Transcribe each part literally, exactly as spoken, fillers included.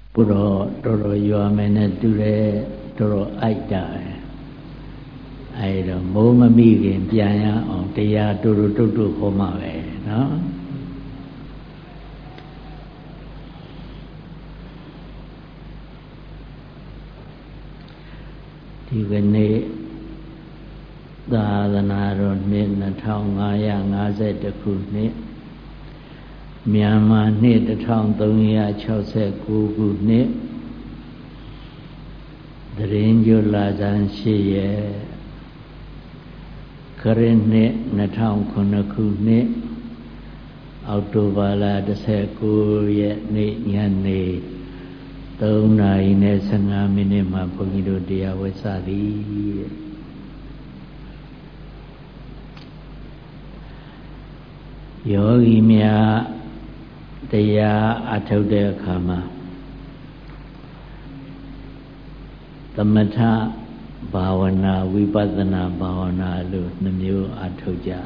不罗多罗有没呢？都来多罗爱的，爱的冇么咪嘅变呀，哦，对呀，多罗多多好嘛呗，喏。ဒီကနေ့သာသနာတော်နှစ်နှစ်ထောင်ငါးရာငါးဆယ်တစ်ခုနှစ်မြန်မာနှစ်တစ်ထောင်သုံးရာခြောက်ဆယ်ကိုးခုနှစ်သရင်းကျွလဇန်ရှိရဲ့ခရစ်နှစ်နှစ်ထောင်ခုနှစ်ခုနှစ်အောက်တိုဘာလတစ်ဆယ်ကိုးရက်နေ့ညနေသုံးနာရီနဲ့ဆယ်ငါးမိနစ်မှာဘုန်းကြီးတို့တရားဝဲစသည်ယောဂီများတရားအထုတ်တဲ့အခါမှာသမထဘာဝနာဝိပဿနာဘာဝနာလို့နှမျိုးအထုတ်ကြ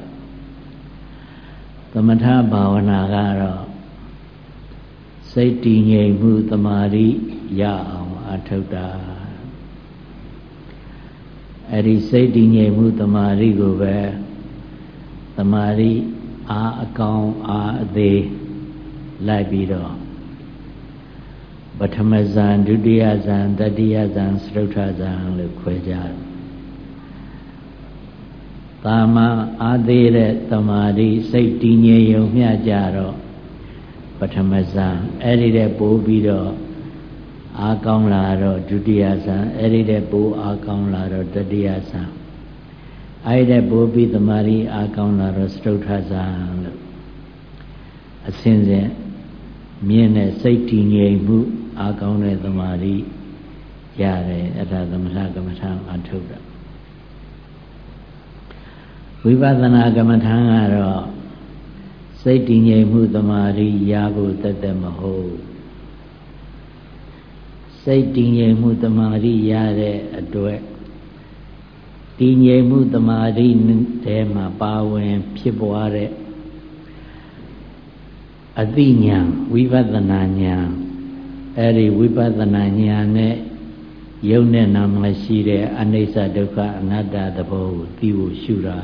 သမထဘာဝနာကတော့စိတ်တည်ငြိမ်မှုသမာဓိရအောင်အထုတ်တာအဲ့ဒီစိတ်တည်ငြိမ်မှုသမာဓိကိုပဲသမာဓိအာအကောင်အာအသေးလိုက်ပြီးတော့ပထမဇန်ဒုတိယဇန်တတိယဇန်စတုထဇန်လို့ခွဲကြတယ်တာမန်အာသေးတဲ့သမာဓိစိတ်တည်ငြိမ်ရုံမျှကြတော့ပထမဇန်အဲ့ဒီတဲ့ပို့ပြီးတော့အာကောင်းလာတော့ဒုတိယဇန်အဲ့ဒီတဲ့ပို့အာကောင်းလာတော့တတိယဇန်အဲ့ဒီတဲ့ပို့ပြီးသမာဓိအာကောင်းလာတော့စတုထဇန်လို့အစဉ်စဉ်မြင့်တဲ့စိတ်တည်ငြိမ်မှုအာကောင်းတဲ့သမာဓိရတယ်အဲ့ဒါသမထကမ္မထာအထုတ်တာဝိပဿနာကမ္မထာကတော့စိတ်တည်ငြိမ်မှုသမာဓိရဖို့တသက်မဟုတ်စိတ်တည်ငြိမ်မှုသမာဓိရတဲ့အတွက်တည်ငြိမ်မှုသမာဓိထဲမှာပါဝင်ဖြစ်ပွားတဲ့အသိဉာဏ်ဝိပဿနာဉာဏ်အဲ့ဒီဝိပဿနာဉာဏ်နဲ့ယုံနဲ့နာမရှိတဲ့အနိစ္စဒုက္ခအနတ္တသဘောကိုသိဖို့ရှုတာ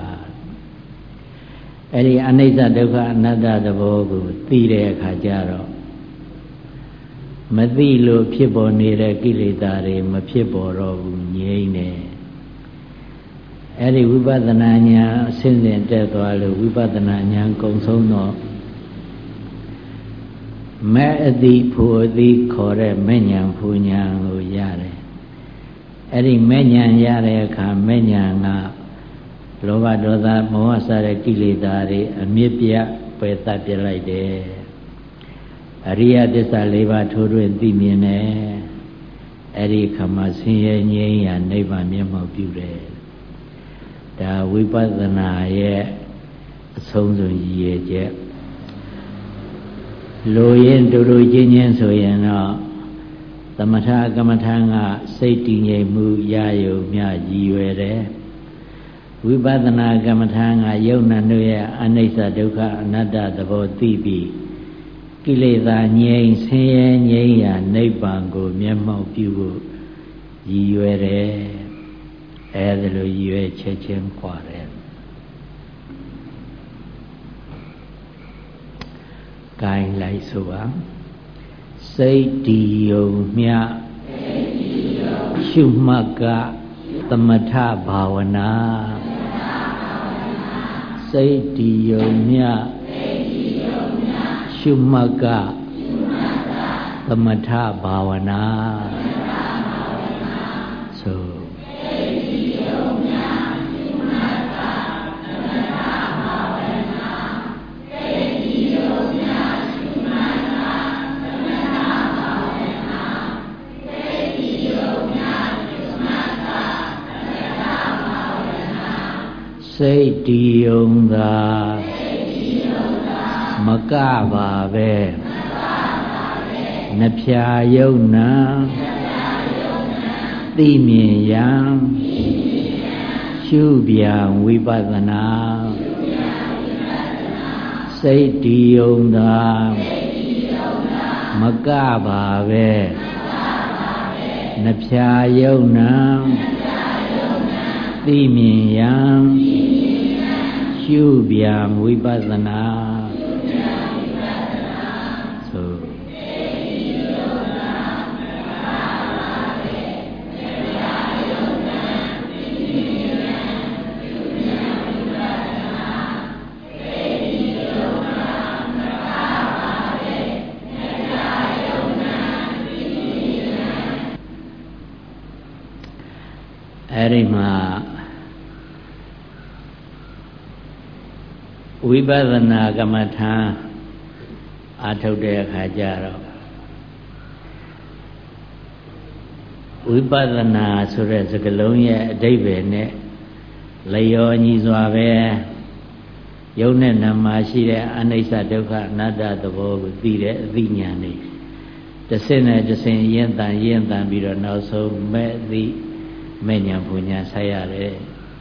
အဲ့ဒီအနိစ္စဒုက္ခအနတ္တသဘောကိုသိတဲ့အခါကျတော့မသိလို့ဖြစ်ပေါ်နေတဲ့ကိလေသာတွေမဖြစ်ပေါ်တော့ဘူးငြိမ့်နေအဲ့ဒီဝိပဿနာဉာဏ်အစဉ်စဉ်တက်သွားလို့ဝိပဿနာဉာဏ်ကုံဆုံးတော့မဲ့အတိဖို့အတိခေါ်တဲ့မဲ့ဉာဏ်ဖို့ဉာဏ်ကိုရတယ်အဲ့ဒီမဲ့ဉာဏ်ရတဲ့အခါမဲ့ဉာဏ်ကလောဘဒေါသမောဟစတဲ့ကိလေသာတွေအမြစ်ပြတ်ပယ်တတ်ပြလိုက်တယ်အရိယသစ္စာလေးပါးထိုးထွင်းသိမြင်တယ်အဲ့ဒီခါမှာဆင်းရဲငြိမ်းရာနိဗ္ဗာန်မျက်မှောက်ပြုတယ်ဒါဝိပဿနာရဲ့အဆုံးစွန်ရည်ရည်ချက်လိုရင်တူတူချင်းချင်းဆိုရင်တော့သမထကမ္မထာကစိတ်တည်ငြိမ်မှုရယုံမြရည်ရွယ်တယ်ဝိပဿနာကမ္မထာကယုံနာတို့ရဲ့အနိစ္စဒုက္ခအနတ္တသဘောသိပြီးကိလေသာငြိမ်းဆင်းရဲငြိမ်းရာနိဗ္ဗာန်ကိုမျက်မှောက်ပြုဖို့ရည်ရွယ်တယ်အဲဒါလိုရည်ရွယ်ချက်ချင်းခွာတယ်ကိုင်းလိုက်ဆိုပါစိတ်တည်ယုံမြရှုမှတ်ကသမထဘာဝနာစိတ်တည်ယုံမြရှုမှတ်ကသမထဘာဝနာဆိုစိတ်တည်ယုံသာမကပါပဲနှဖြာယုံနာသိမြင်ရန်ရှုပြန်ဝိပဿနာစိတ်တည်ယုံသာမကပါပဲနှဖြာယုံနာသိမြင်ရန်ရှုပြန်ဝိပဿနာသို့အဲ့ဒီမှာဝိပဿနာကမ္မထာအာထုတ်တဲ့အခါကျတော့ဝိပဿနာဆိုတဲ့စကားလုံးရဲ့အဓိပ္ပာယ်နဲ့လျော်ညီစွာပဲယုံနဲ့နာမရှိတဲ့အနိစ္စဒုက္ခအနတ္တသဘောကိုသိတဲ့အသိဉာဏ်นี่တစ်စင်းနဲ့တစ်စင်းရင့်တန်ရင့်တန်ပြီးတော့နောက်ဆုံးမဲ့သိမဲ့ညာပူညာဆက်ရတယ်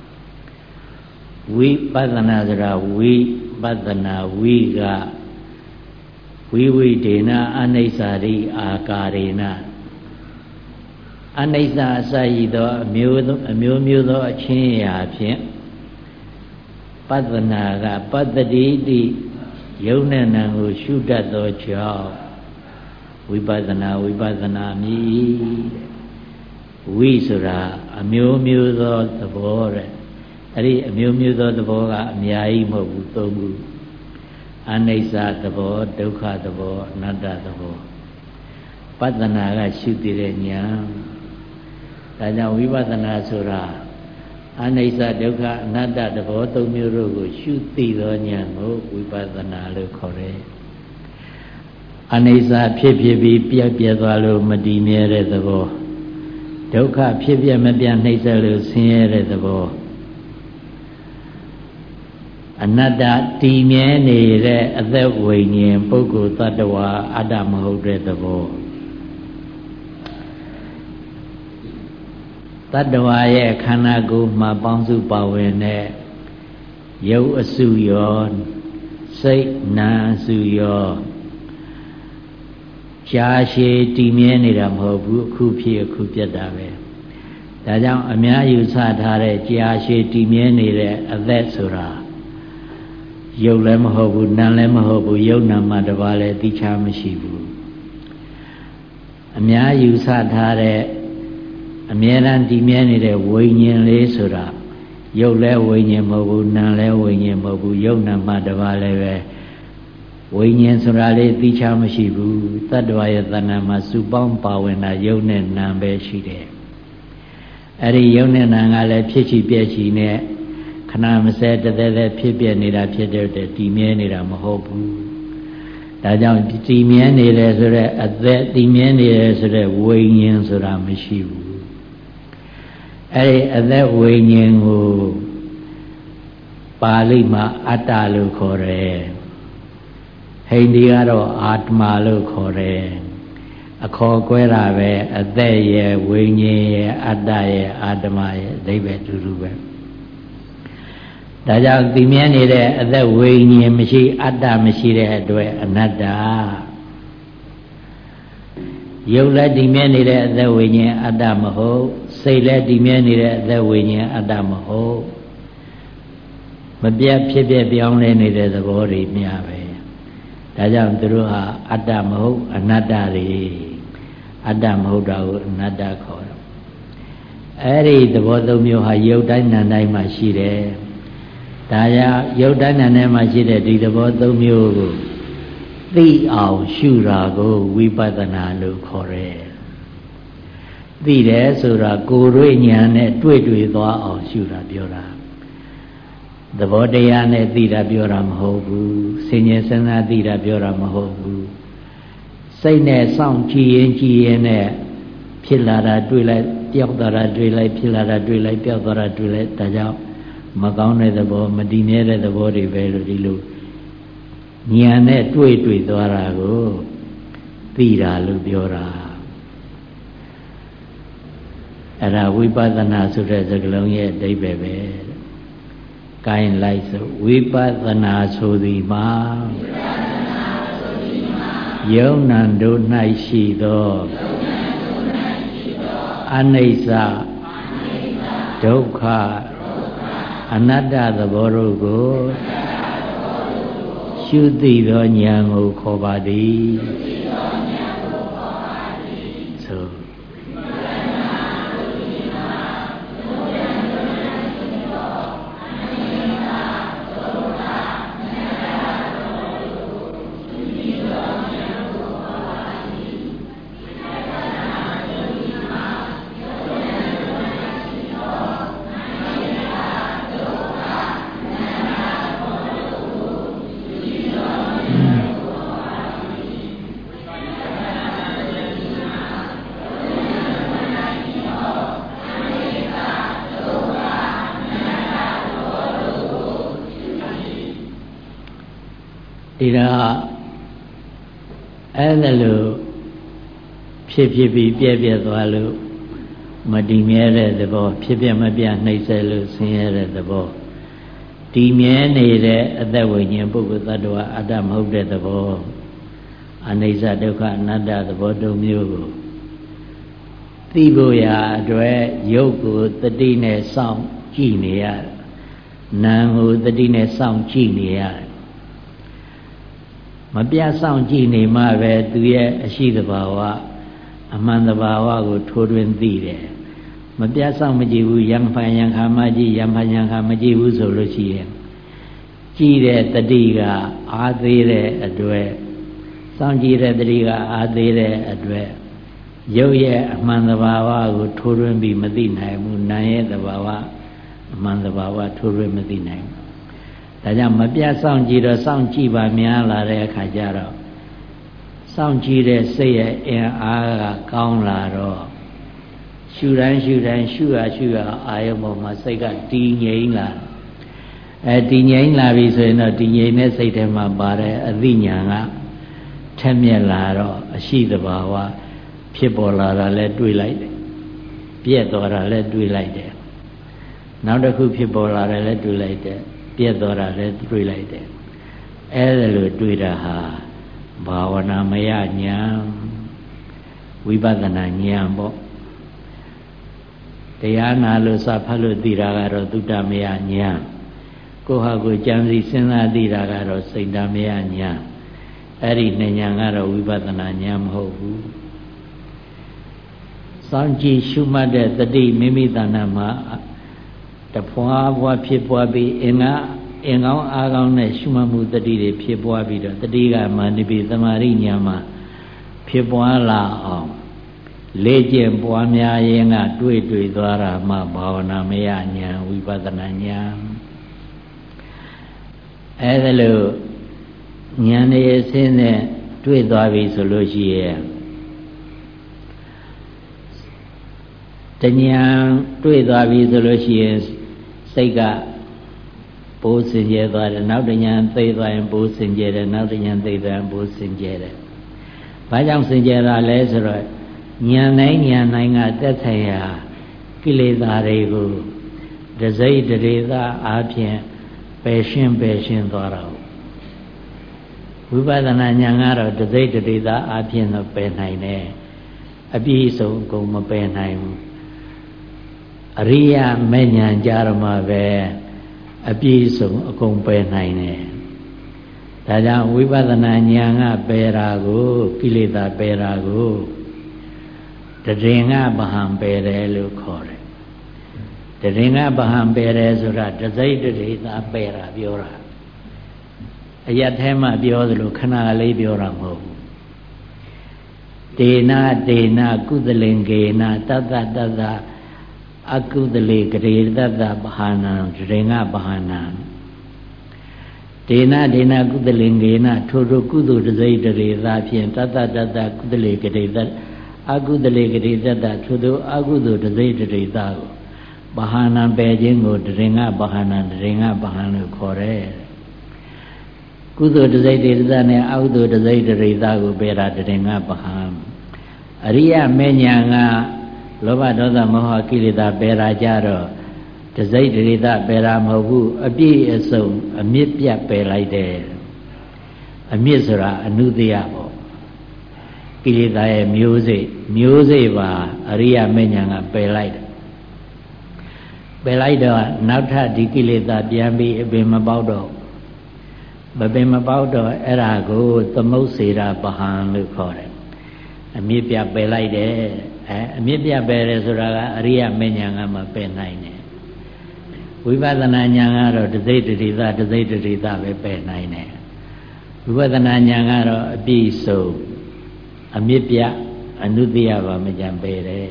ဝိပဿနာဆိုတာဝိပဿနာဝိကဝိဝိဒေနအနိစ္စရိအာကာရေနအနိစ္စအစရှိသောအမျိုးအမျိုးမျိုးသောအချင်းအရာဖြင့်ပဿနာကပတ္တိတိယုံနဲ့နံကိုရှုတတ်သောကြောင့်ဝိပဿနာဝိပဿနာမည်ဝိဆိုတာအမျိုးမျိုးသောသဘောတဲ့အဲ့ဒီအမျိုးမျိုးသောသဘောကအများကြီးမဟုတ်ဘူးသုံးခုအနိစ္စသဘောဒုက္ခသဘောအနတ္တသဘောပဿနာကရှုသိတဲ့ဉာဏ်ဒါကြောင့်ဝိပဿနာဆိုတာအနိစ္စဒုက္ခအနတ္တသဘောသုံးမျိုးတို့ကိုရှုသိသောဉာဏ်ကိုဝိပဿနာလို့ခေါ်တယ်အနိစ္စဖြစ်ဖြစ်ပြီးပြတ်ပြတ်သွားလို့မတည်မြဲတဲ့သဘောဒုက္ခဖြစ်ပြမပြတ်နှိမ့်ဆက်လို့ဆင်းရဲတဲ့သဘောအနတ္တတည်မြဲနေတဲ့အသက်ဝိညာဉ်ပုဂ္ဂိုလ်တ attva အတ္တမဟုတ်တဲ့သဘောတ attva ရဲ့ခန္ဓာကိုယ်မှာပေါင်းစုပါဝင်တဲ့ရုပ်အစုရောစိတ်နာအစုရောရှားရှည်တည်မြဲနေတာမဟုတ်ဘူးအခုဖြစ်အခုပြတ်တာပဲဒါကြောင့်အများယူဆထားတဲ့ကြာရှည်တည်မြဲနေတဲ့အသက်ဆိုတာရုပ်လည်းမဟုတ်ဘူးနာမ်လည်းမဟုတ်ဘူးရုပ်နာမ်မှတပါးလည်းသိချမရှိဘူးအများယူဆထားတဲ့အမြဲတမ်းတည်မြဲနေတဲ့ဝိညာဉ်လေးဆိုတာရုပ်လည်းဝိညာဉ်မဟုတ်ဘူးနာမ်လည်းဝိညာဉ်မဟုတ်ဘူးရုပ်နာမ်မှတပါးလည်းပဲဝိညာဉ်ဆိုတာလေးသိချမရှိဘူးတ attva ရဲ့တဏ္ဍာမှာစုပေါင်းပါဝင်တာယုံနဲ့နာမ်ပဲရှိတယ်အဲ့ဒီယုံနဲ့နာမ်ကလည်းဖြစ်ချီပြည့်ချီနဲ့ခဏမစဲတသက်သက်ဖြစ်ပြနေတာဖြစ်တဲ့တည်မြဲနေတာမဟုတ်ဘူးဒါကြောင့်တည်မြဲနေတယ်ဆိုတဲ့အသက်တည်မြဲနေတယ်ဆိုတဲ့ဝိညာဉ်ဆိုတာမရှိဘူးအဲ့ဒီအသက်ဝိညာဉ်ကိုပါဠိမှာအတ္တလို့ခေါ်တယ်ဟိန္ဒိကတော့အာတ္မလို့ခေါ်တယ်အခေါ်ကွဲတာပဲအသက်ရဲ့ဝိညာဉ်ရဲ့အတ္တရဲ့အာတ္မရဲ့အဓိပ္ပာယ်တူတူပဲဒါကြောင့်သိမြဲနေတဲ့အသက်ဝိညာဉ်မရှိအတ္တမရှိတဲ့အတွက်အနတ္တရုပ်လည်းတည်မြဲနေတဲ့အသက်ဝိညာဉ်အတ္တမဟုတ်စိတ်လည်းတည်မြဲနေတဲ့အသက်ဝိညာဉ်အတ္တမဟုတ်မပြတ်ဖြစ်ပြပြောင်းလဲနေတဲ့သဘောတွေများပဲဒါကြောင့်သူတို့ဟာအတ္တမဟုတ်အနတ္တတွေအတ္တမဟုတ်တာကိုအနတ္တခေါ်တယ်အဲ့ဒီသဘောသုံးမျိုးဟာယုတ်တိုင်းနာမ်တိုင်းမှာရှိတယ်ဒါကြောင့်ယုတ်တိုင်းနာမ်တိုင်းမှာရှိတဲ့ဒီသဘောသုံးမျိုးကိုသိအောင်ရှုတာကိုဝိပဿနာလို့ခေါ်တယ်သိတယ်ဆိုတာကိုယ်တွေ့ဉာဏ်နဲ့တွေ့တွေ့သွားအောင်ရှုတာပြောတာသဘောတရားနဲ့သိတာပြောတာမဟုတ်ဘူးဆင်ញင်စဉ်းစားသိတာပြောတာမဟုတ်ဘူးစိတ်နဲ့စောင့်ကြည့်ရင်ကြည့်ရင်နဲ့ဖြစ်လာတာတွေ့လိုက်ပျောက်သွားတာတွေ့လိုက်ဖြစ်လာတာတွေ့လိုက်ပျောက်သွားတာတွေ့လိုက်ဒါကြောင့်မကောင်းတဲ့သဘောမတည်မြဲတဲ့သဘောတွေပဲလို့ဒီလိုဉာဏ်နဲ့တွေ့တွေ့သွားတာကိုသိတာလို့ပြောတာအဲ့ဒါဝိပဿနာဆိုတဲ့စကားလုံးရဲ့အဓိပ္ပာယ်ပဲကိုင်းလိုက်ဆိုဝိပဿနာဆိုသည်မှာယုံနံတို့၌ရှိသောအနိစ္စဒုက္ခအနတ္တသဘောတို့ကိုရှုသိသောဉာဏ်ကိုခေါ်ပါသည်သို့ဒီတော့အဲ့ဒါလို့ဖြစ်ဖြစ်ပြီးပြည့်ပြည့်သွားလို့မတည်မြဲတဲ့သဘောဖြစ်ပြမပြနှိမ့်ဆက်လို့ဆင်းရဲတဲ့သဘောတည်မြဲနေတဲ့အသက်ဝိညာဉ်ပုဂ္ဂိုလ်သတ္တဝါအတ္တမဟုတ်တဲ့သဘောအနိစ္စဒုက္ခအနတ္တသဘောတုံးမျိုးကိုသိဖို့ရာအတွက်ရုပ်ကိုတတိနဲ့စောင့်ကြည့်နေရနာမ်ကိုတတိနဲ့စောင့်ကြည့်နေရမပြတ်ဆောင်ကြည့်နေမှပဲသူရဲ့အရှိတဘာဝအမှန်တဘာဝကိုထိုးထွင်းသိတယ်မပြတ်ဆောင်မကြည့်ဘူးယံဖန်ယံခါမကြည့်ယံဖန်ယံခါမကြည့်ဘူးဆိုလို့ရှိရင်ကြည့်တဲ့တတိကအာသေးတဲ့အတွက်စောင့်ကြည့်တဲ့တတိကအာသေးတဲ့အတွက်ရုပ်ရဲ့အမှန်တဘာဝကိုထိုးထွင်းပြီးမသိနိုင်ဘူးနာမ်ရဲ့တဘာဝအမှန်တဘာဝထိုးထွင်းမသိနိုင်ဘူးဒါကြောင့်မပြတ်စောင့်ကြည့်တော့စောင့်ကြည့်ပါများလာတဲ့အခါကျတော့စောင့်ကြည့်တဲ့စိတ်ရဲ့အင်အားကကောင်းလာတော့ရှုတိုင်းရှုတိုင်းရှုရရှုရအာယုံပေါ်မှာစိတ်ကတည်ငြိမ်လာအဲတည်ငြိမ်လာပြီဆိုရင်တော့တည်ငြိမ်တဲ့စိတ်ထဲမှာပါတဲ့အသိဉာဏ်ကထက်မြက်လာတော့အရှိတဘာဝဖြစ်ပေါ်လာတာလဲတွေးလိုက်တယ်ပြည့်သွားတာလဲတွေးလိုက်တယ်နောက်တစ်ခုဖြစ်ပေါ်လာတယ်လဲတွေးလိုက်တယ်ပြည့်သွားတာလည်းတွေ့လိုက်တယ်အဲ့ဒါလိုတွေ့တာဟာဘာဝနာမယဉာဏ်ဝိပဿနာဉာဏ်ပေါ့တရားနာလို့စဖတ်လို့သိတာကတော့သုတ္တမယဉာဏ်ကိုယ့်ဟာကိုယ်ကြံစည်စဉ်းစားသိတာကတော့စိတ်တမယဉာဏ်အဲ့ဒီနှစ်ဉာဏ်ကတော့ဝိပဿနာဉာဏ်မဟုတ်ဘူးစောင့်ကြည့်ရှုမှတ်တဲ့တတိမိမိတဏ္ဍာမှာတဖွာဖွာဖြစ်ပွားပြီးအင်္ဂါအင်္ဂောင်းအားကောင်းတဲ့ရှုမှတ်မှုတတိတွေဖြစ်ပွားပြီးတော့တတိကမာနိပိသမာရိညာမှာဖြစ်ပွားလာအောင်လေ့ကျင့်ပွားများရင်ကတွေ့တွေ့သွားတာမှဘာဝနာမယဉာဏ်ဝိပဿနာဉာဏ်အဲဒါလို့ဉာဏ်ရဲ့အစင်းနဲ့တွေ့သွားပြီဆိုလို့ရှိရဲ့တဉာဏ်တွေ့သွားပြီဆိုလို့ရှိရင်စိတ်ကပိုးစင်ကြဲသွားတယ်နောက်တဉာဏ်သိသွားရင်ပိုးစင်ကြဲတယ်နောက်တဉာဏ်သိသွားရင်ပိုးစင်ကြဲတယ်ဘာကြောင့်စင်ကြဲတာလဲဆိုတော့ဉာဏ်တိုင်းဉာဏ်တိုင်းကတက်ဆိုင်ရာကိလေသာတွေကိုတစိတ်တရေသာအားဖြင့်ပယ်ရှင်းပယ်ရှင်းသွားတာဝိပဿနာဉာဏ်ကတော့တစိတ်တရေသာအားဖြင့်တော့ပယ်နိုင်တယ်အပြည့်အစုံအကုန်မပယ်နိုင်ဘူးအရိယမေဉဏ်ကြရမှာပဲအပြည့်စုံအကုန်ပယ်နိုင်တယ်ဒါကြောင့်ဝိပဿနာဉာဏ်ကပယ်တာကိုကိလေသာပယ်တာကိုတရင်ကဗဟံပယ်တယ်လို့ခေါ်တယ်တရင်ကဗဟံပယ်တယ်ဆိုတာတစိတ်တရေသာပယ်တာပြောတာအရထဲမှာပြောသလိုခဏလေးပြောတာမဟုတ်ဘူးဒေနာဒေနာကုသလင်္ကေနတတ္တတတ္တအကုသလေကရေတတ္တဗဟာနံရေငဗဟာနံဒေနာဒေနာကုသလင်္ကေနထိုထိုကုသိုလ်တစိတ်တရေသာဖြင့်တတ္တတတ္တကုသလေကရေတတ္တအကုသလေကရေတတ္တထိုထိုအကုသိုလ်တစိတ်တရေသာကိုဗဟာနံပယ်ခြင်းကိုရေငဗဟာနံရေငဗဟာနလို့ခေါ်တယ်ကုသိုလ်တစိတ်တရေသာနဲ့အကုသိုလ်တစိတ်တရေသာကိုပယ်တာရေငဗဟာနအရိယမေညာကလောဘဒေါသမောဟကိလေသာပယ်တာကြတော့တစိတ်တရေသာပယ်တာမဟုတ်ဘူးအပြည့်အစုံအမြင့်ပြတ်ပယ်လိုက်တယ်အမြင့်ဆိုတာအနုတ္တယပေါ့ကိကိလေသာရဲ့မျိုးစေ့မျိုးစေ့ပါအရိယာမဉ္ဇဉ်ကပယ်လိုက်တယ်ပယ်လိုက်တော့နောက်ထပ်ဒီကိလေသာပြန်ပြီးအပင်မပေါက်တော့မပင်မပေါက်တော့အဲ့ဒါကိုသမုတ်စေတာပဟံလို့ခေါ်တယ်အမြစ်ပြပယ်လိုက်တယ်အဲအမြစ်ပြပယ်တယ်ဆိုတာကအရိယာမဉ္ဇဉ်ကမပယ်နိုင်တယ်ဝိပဿနာဉာဏ်ကတော့တသိတ္တိသတသိတ္တိသပဲပယ်နိုင်တယ်ဝိပဿနာဉာဏ်ကတော့အပြည့်စုံအမြစ်ပြအနုတ္တိယပါမကြံပယ်တယ်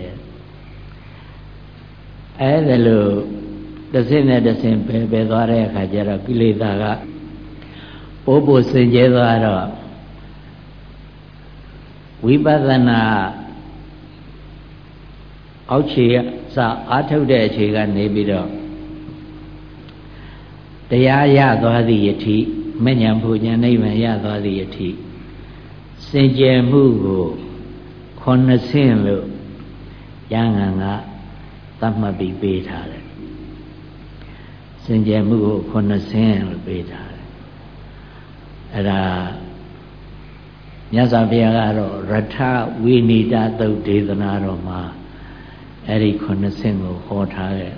အဲဒါလို့တစ်စင်းနဲ့တစ်စင်းပယ်ပယ်သွားတဲ့အခါကျတော့ကိလေသာကပိုးပိုးစင်ကြဲသွားတော့ဝိပဿနာအောက်ခြေစအားထုတ်တဲ့အခြေကနေပြီးတော့တရားရသွားသည့်ယထိမဉ္ဇဉ်ဘုဉ္ဇဉ်နိဗ္ဗာန်ရသွားသည့်ယထိစင်ကြယ်မှုကိုခုနှစ်ဆင့်လို့ဉာဏ်ကကသတ်မှတ်ပြီးပေးထားတယ်စင်ကြယ်မှုကိုခုနှစ်ဆင့်လို့ပေးထားတယ်အဲ့ဒါမြတ်စွာဘုရားကတော့ရထဝိနိဒသုတ်ဒေသနာတော်မှာအဲ့ဒီခုနှစ်ဆင့်ကိုဟောထားတယ်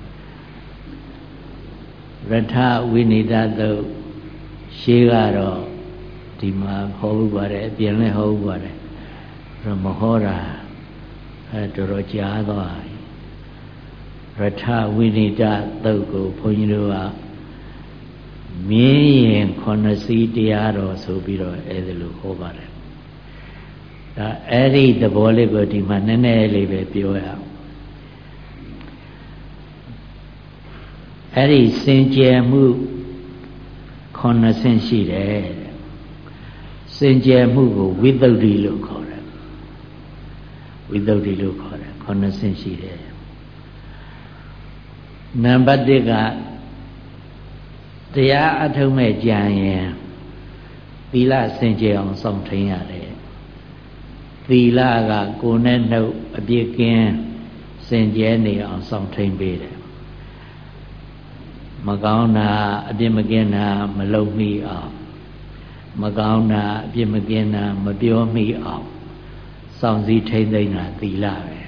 ရထဝိနိဒသုတ်ရှေးကတော့ဒီမှာဟောဥပါတယ်အပြင်လည်းဟောဥပါတယ်တော့မဟောတာအဲတော်တော်ကြားသွားပြီရထဝိနိဒသုတ်ကိုဘုန်းကြီးတို့ကမြင်းရင်ခုနှစ်စီးတရားတော်ဆိုပြီးတော့အဲ့ဒါလိုဟောပါတယ်ဒါအဲ့ဒီသဘောလေးကိုဒီမှာနည်းနည်းလေးပဲပြောရအောင်အဲ့ဒီစင်ကြယ်မှုခုနှစ်ဆင့်ရှိတယ်စင်ကြယ်မှုကိုဝိသုဒ္ဓိလို့ခေါ်တယ်ဝိသုဒ္ဓိလို့ခေါ်တယ်ခုနှစ်ဆင့်ရှိတယ်နံပါတ်တစ်ကတရားအထုတ်မဲ့ကြံရင်သီလစင်ကြယ်အောင်စောင့်ထိန်ရတယ်သီလကကိုယ်နဲ့နှုတ်အပြစ်ကင်းစင်ကြယ်နေအောင်စောင့်ထိန်ပေးတယ်မကောင်းတာအပြစ်မကင်းတာမလုပ်မိအောင်မကောင်းတာအပြစ်မကင်းတာမပြောမိအောင်စောင့်စည်းထိန်သိမ်းတာသီလပဲ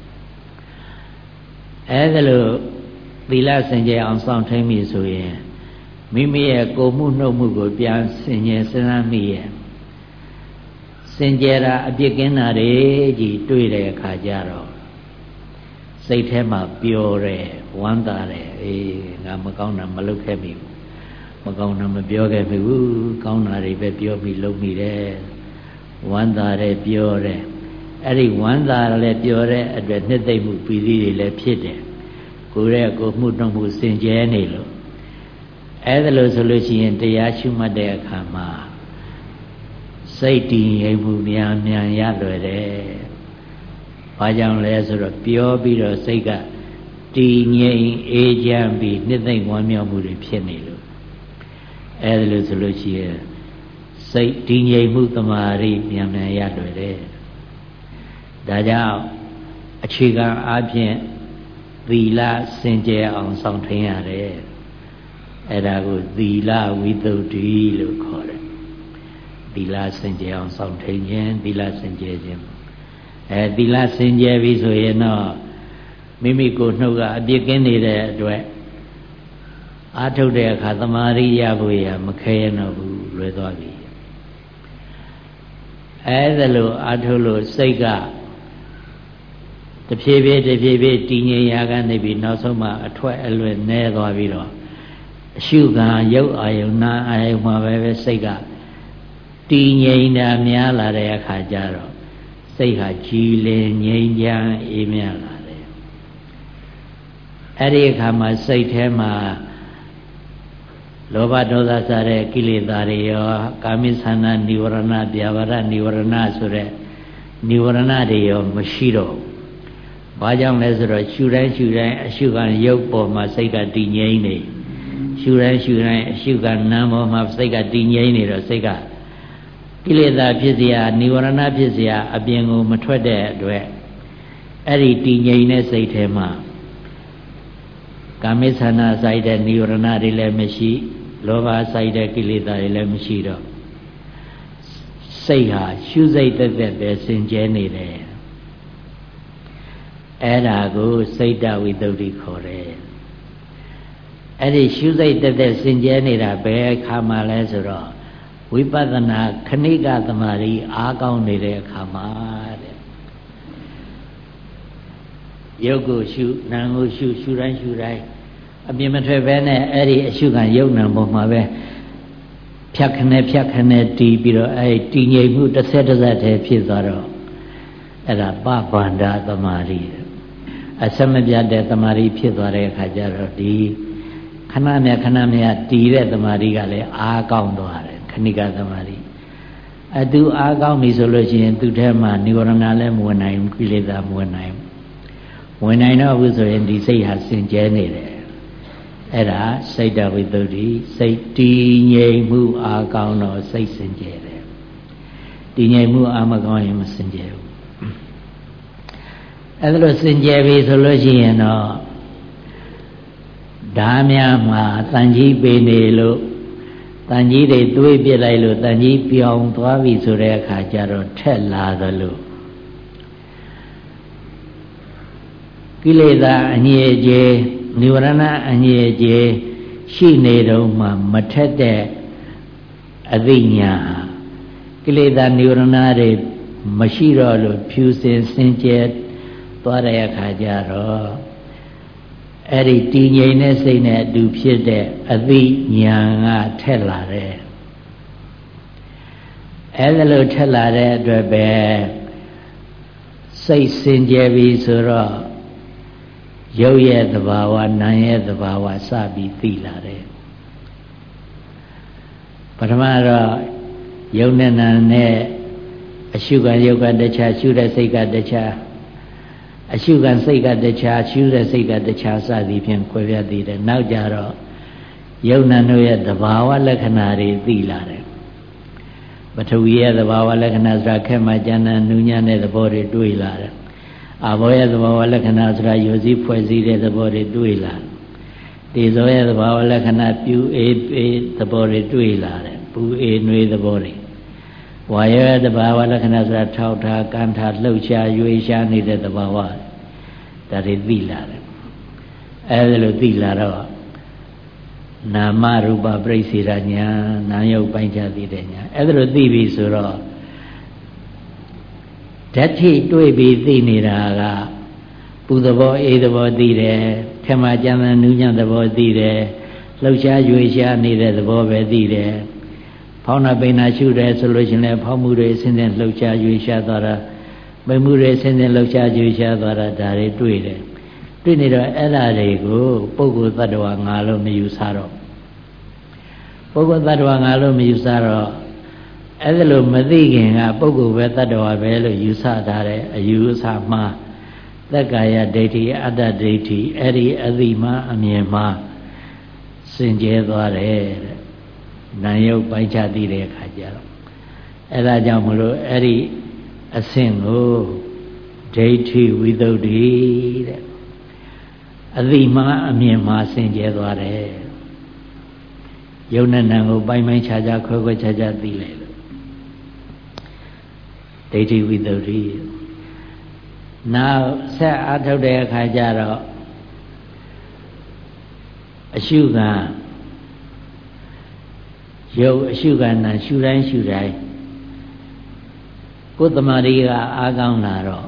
အဲဒါလို့သီလစင်ကြယ်အောင်စောင့်ထိန်ပြီဆိုရင်မိမိရဲ့ကိုယ်မှုနှုတ်မှုကိုပြန်ဆင်ញင်စဉ်းစားမိရဲ့စင်ကြယ်တာအပြစ်ကင်းတာတွေကြီးတွေ့တဲ့အခါကျတော့စိတ်ထဲမှာပျော်တယ်ဝမ်းသာတယ်အေးငါမကောင်းတာမလုပ်ခဲ့မိဘူးမကောင်းတာမပြောခဲ့မိဘူးကောင်းတာတွေပဲပြောပြီးလုပ်မိတယ်ဝမ်းသာတယ်ပျော်တယ်အဲ့ဒီဝမ်းသာလည်းပျော်တဲ့အတွက်နှစ်သိမ့်မှုပီတိတွေလည်းဖြစ်တယ်ကိုယ်ရဲ့ကိုယ်မှုနှုတ်မှုစင်ကြယ်နေလို့အဲ့ဒါလို့ဆိုလို့ရှိရင်တရားရှုမှတ်တဲ့အခါမှာစိတ်တည်ငြိမ်မှုများများရလွယ်တယ်။ဘာကြောင့်လဲဆိုတော့ပြောပြီးတော့စိတ်ကတည်ငြိမ်အေးချမ်းပြီးနှစ်သိမ့်ဝမ်းမြောက်မှုတွေဖြစ်နေလို့အဲ့ဒါလို့ဆိုလို့ရှိရင်စိတ်တည်ငြိမ်မှုတမာရီများများရလွယ်တယ်။ဒါကြောင့်အခြေခံအားဖြင့်သီလစင်ကြယ်အောင်စောင့်ထိန်ရတယ်။အဲ့ဒါကိုသီလဝိသုဒ္ဓိလို့ခေါ်တယ်သီလစင်ကြယ်အောင်စောင့်ထိန်ခြင်းသီလစင်ကြယ်ခြင်းအဲသီလစင်ကြယ်ပြီဆိုရင်တော့မိမိကိုယ်နှုတ်ကအပြစ်ကင်းနေတဲ့အတွက်အာထုတ်တဲ့အခါသမာဓိရဖို့ရမခဲရတော့ဘူးလွယ်သွားပြီအဲဒါလို့အာထုတ်လို့စိတ်ကတဖြည်းဖြည်းတဖြည်းဖြည်းတည်ငြိမ်ရာကနေပြီးနောက်ဆုံးမှအထွက်အလွယ်နဲသွားပြီးတော့အရှုခံရုပ်အာယုံနာအာယုံမှာပဲပဲစိတ်ကတည်ငြိမ်တာများလာတဲ့အခါကျတော့စိတ်ဟာကြည်လင်ငြိမ်ချမ်းအေးမြလာတယ်အဲ့ဒီအခါမှာစိတ်ထဲမှာလောဘဒေါသစတဲ့ကိလေသာတွေရောကာမိသန္တာនិဝရဏဗျာပါဒនិဝရဏဆိုတဲ့និဝရဏတွေရောမရှိတော့ဘာကြောင့်လဲဆိုတော့ရှုတိုင်းရှုတိုင်းအရှုခံရုပ်ပေါ်မှာစိတ်ကတည်ငြိမ်နေရှုတိုင်းရှုတိုင်းအရှုခံနာမ်ပေါ်မှာစိတ်ကတည်ငြိမ်နေတော့စိတ်ကကိလေသာဖြစ်เสียនិဝရဏဖြစ်เสียအပြင်ကိုမထွက်တဲ့အတွက်အဲ့ဒီတည်ငြိမ်တဲ့စိတ်ထဲမှာကာမိသန္တာဆိုင်တဲ့និဝရဏတွေလည်းမရှိလောဘဆိုင်တဲ့ကိလေသာတွေလည်းမရှိတော့စစိတ်ဟာရှုစိတ်တက်တက်ပဲစင်ကြဲနေတယ်အဲ့ဒါကိုစိတ်တဝိတ္တုခေါ်တယ်အဲ့ဒီရှုစိတ်တက်တက်စင်ကြဲနေတာဘယ်အခါမှလဲဆိုတော့ဝိပဿနာခဏိကသမารီအားကောင်းနေတဲ့အခါမှာတဲ့ရုပ်ကိုရှုနာမ်ကိုရှုရှုတိုင်းရှုတိုင်းအပြင်မထွက်ဘဲနဲ့အဲ့ဒီအရှုခံယုံနာပေါ်မှာပဲဖြတ်ခနဲ့ဖြတ်ခနဲ့တီးပြီးတော့အဲ့ဒီတည်ငြိမ်မှုတစ်ဆက်တစ်ဆက်တည်းဖြစ်သွားတော့အဲ့ဒါပဗန္ဒသမารီအစမပြတ်တဲ့သမารီဖြစ်သွားတဲ့အခါကျတော့ဒီခဏမြခဏမြတည်တဲ့သမารီကလည်းအားကောင်းသွားတယ်ခဏိကသမารီအတူအားကောင်းပြီဆိုလို့ရှိရင်သူ့ထဲမှာនិဝရဏလည်းမဝင်နိုင်ဘူးကိလေသာမဝင်နိုင်ဘူးဝင်နိုင်တော့ဘူးဆိုရင်ဒီစိတ်ဟာစင်ကြဲနေတယ်အဲ့ဒါစိတ်တဝိတ္တုစိတ်တည်ငြိမ်မှုအားကောင်းတော့စိတ်စင်ကြဲတယ်တည်ငြိမ်မှုအားမကောင်းရင်မစင်ကြဲဘူးအဲ့ဒါလို့စင်ကြဲပြီဆိုလို့ရှိရင်တော့ဓာများမှာတန်ကြီးပေးနေလို့တန်ကြီးတွေတွေးပြစ်လိုက်လို့တန်ကြီးပြောင်းသွားပြီဆိုတဲ့အခါကျတော့ထက်လာသလိုကိလေသာအငြိအကျေးនិဝရဏအငြိအကျေးရှိနေတော့မှမထက်တဲ့အသိဉာဏ်ဟာကိလေသာនិဝရဏတွေမရှိတော့လို့ဖြူစင်စင်ကြဲသွားတဲ့အခါကျတော့အဲ့ဒီတည်ငြိမ်တဲ့စိတ်နဲ့အတူဖြစ်တဲ့အသိဉာဏ်ကထက်လာတယ်အဲ့ဒါလို့ထက်လာတဲ့အတွက်ပဲစိတ်စင်ကြယ်ပြီဆိုတော့ရုပ်ရဲ့သဘာဝနာမ်ရဲ့သဘာဝစပြီးသိလာတယ်ပထမတော့ယုံနဲ့နာမ်နဲ့အရှုခံယုတ်ကတခြားရှုတဲ့စိတ်ကတခြားအရှုခံစိတ်ကတခြားရှုတဲ့စိတ်ကတခြားစသည်ဖြင့်ခွဲပြားသိတယ်နောက်ကြတော့ယုံနာတို့ရဲ့သဘာဝလက္ခဏာတွေသိလာတယ်ပထဝီရဲ့သဘာဝလက္ခဏာဆိုတာခက်မှကျန်တဲ့နူးညံ့တဲ့သဘောတွေတွေ့လာတယ်အာဘောရဲ့သဘာဝလက္ခဏာဆိုတာယိုစီးဖွဲ့စည်းတဲ့သဘောတွေတွေ့လာတယ်တေဇောရဲ့သဘာဝလက္ခဏာပြူအေးအေးသဘောတွေတွေ့လာတယ်ပူအေးနှွေးသဘောတွေဝါယောရဲ့သဘာဝလက္ခဏာဆိုတာထောက်ထားကန့်ထားလှုပ်ရှားရွေ့ရှားနေတဲ့သဘာဝဒါတွေသိလာတယ်အဲဒီလိုသိလာတော့နာမရူပပြိစ္ဆေဒညာနာယုတ်ပိုင်းခြားသိတဲ့ညာအဲဒီလိုသိပြီဆိုတော့ဓာတ်ထိတွေ့ပြီးသိနေတာကပူသဘောအေးသဘောသိတယ်ထဲမှာကြံတဲ့နူးညံ့သဘောသိတယ်လှုပ်ရှားရွေ့ရှားနေတဲ့သဘောပဲသိတယ်ဖောင်းနာပိန်နာရှုတယ်ဆိုလို့ရှိရင်လည်းဖောင်းမှုတွေအစဉ်စဉ်လှုပ်ရှားရွေ့ရှားသွားတာပိန်မှုတွေအစဉ်စဉ်လှုပ်ရှားရွေ့ရှားသွားတာဒါတွေတွေ့တယ်တွေ့နေတော့အဲ့ဒါတွေကိုပုဂ္ဂိုလ်သတ္တဝါငါလို့မယူဆတော့ပုဂ္ဂိုလ်သတ္တဝါငါလို့မယူဆတော့အဲ့ဒါလို့မသိခင်ကပုဂ္ဂိုလ်ပဲသတ္တဝါပဲလို့ယူဆထားတဲ့အယူအဆမှာသက္ကာယဒိဋ္ဌိအတ္တဒိဋ္ဌိအဲ့ဒီအသိမှအမြင်မှစင်ကြဲသွားတယ်တဲ့နာယုတ်ပိုင်းခြားသိတဲ့အခါကျတော့အဲ့ဒါကြောင့်မလို့အဲ့ဒီအဆင့်ကိုဒိဋ္ဌိဝိသုဒ္ဓိတဲ့အသိမှအမြင်မှစင်ကြဲသွားတယ်ယုံနဲ့နံကိုပိုင်းပိုင်းခြားခြားခွဲခွဲခြားခြားသိလိုက်လို့ဒိဋ္ဌိဝိသုဒ္ဓိနောက်ဆက်အားထုတ်တဲ့အခါကျတော့အရှုခံယုတ်အရှုခံနာရှုတိုင်းရှုတိုင်းကိုယ်တမာရီကအားကောင်းလာတော့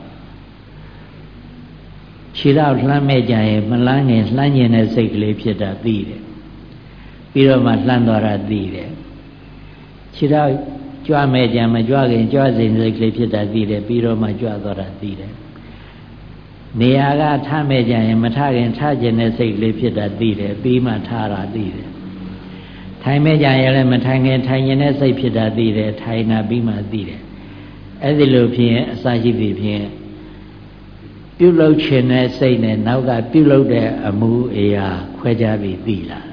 ခြေတော့လှမ်းမဲ့ကြရင်မလှမ်းငင်လှမ်းကျင်တဲ့စိတ်ကလေးဖြစ်တာသိတယ်ပြီးတော့မှလှမ်းသွားတာသိတယ်ခြေတော့ကြွမဲ့ကြမကြွခင်ကြွစဉ်စိတ်ကလေးဖြစ်တာသိတယ်ပြီးတော့မှကြွသွားတာသိတယ်နေရာကထားမဲ့ကြရင်မထားခင်ထားကျင်တဲ့စိတ်ကလေးဖြစ်တာသိတယ်ပြီးမှထားတာသိတယ်ထိုင်မဲ့ကြရင်လည်းမထိုင်ခင်ထိုင်ကျင်တဲ့စိတ်ဖြစ်တာသိတယ်ထိုင်တာပြီးမှသိတယ်အဲ့ဒီလိုဖြင့်အစရှိပြီဖြင့်ပြုလုပ်ခြင်းတဲ့စိတ်နဲ့နောက်ကပြုလုပ်တဲ့အမှုအရာခွဲခြားပြီးသိလာ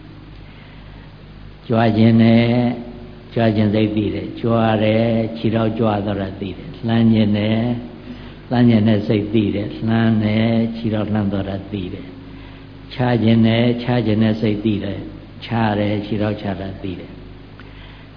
ကြွားခြင်းနဲ့ကြွားခြင်းစိတ်သိတယ်ကြွားတယ်ခြေတော့ကြွားတော့တာသိတယ်လှမ်းခြင်းနဲ့လှမ်းခြင်းနဲ့စိတ်သိတယ်လှမ်းတယ်ခြေတော့လှမ်းတော့တာသိတယ်ခြားခြင်းနဲ့ခြားခြင်းနဲ့စိတ်သိတယ်ခြားတယ်ခြေတော့ခြားတာသိတယ်